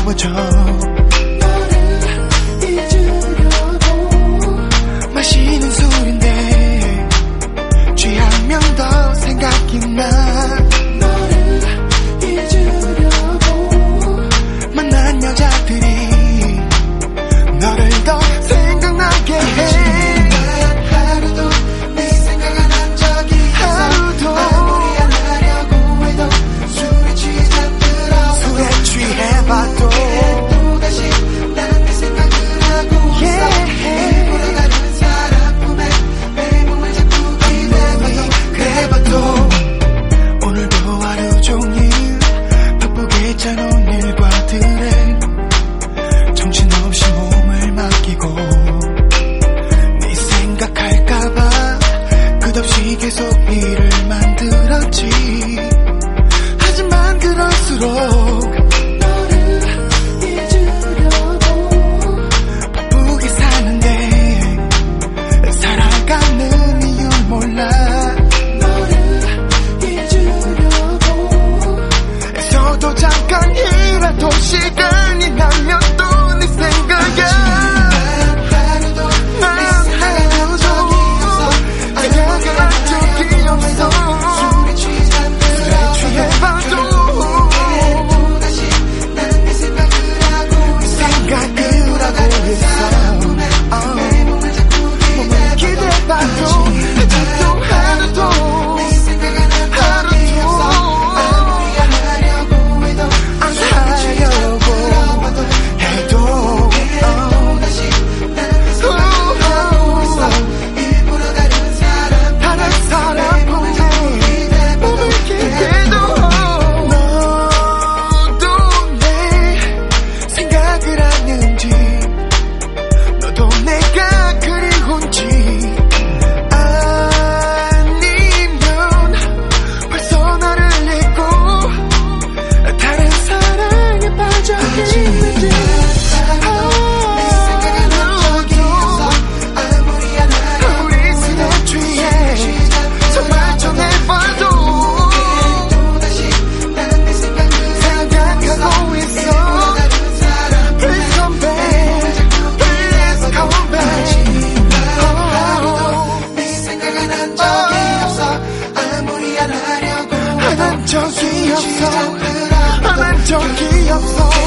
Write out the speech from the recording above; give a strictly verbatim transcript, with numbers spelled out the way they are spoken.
채워줘. 너를 잊으려고 마시는 술인데 취하면 더 생각이 나. 너를 잊으려고 만난 여자들이 너를 더 생각나게 해. 계속 일을 만들었지. 하지만 그럴수록 너를 잊으려고 바쁘게 사는데 살아가는 이유 몰라. 너를 잊으려고 애써도 잠깐이라도 시간이 나면 또 네 생각이야. 적이 없어. 난 적이 없어.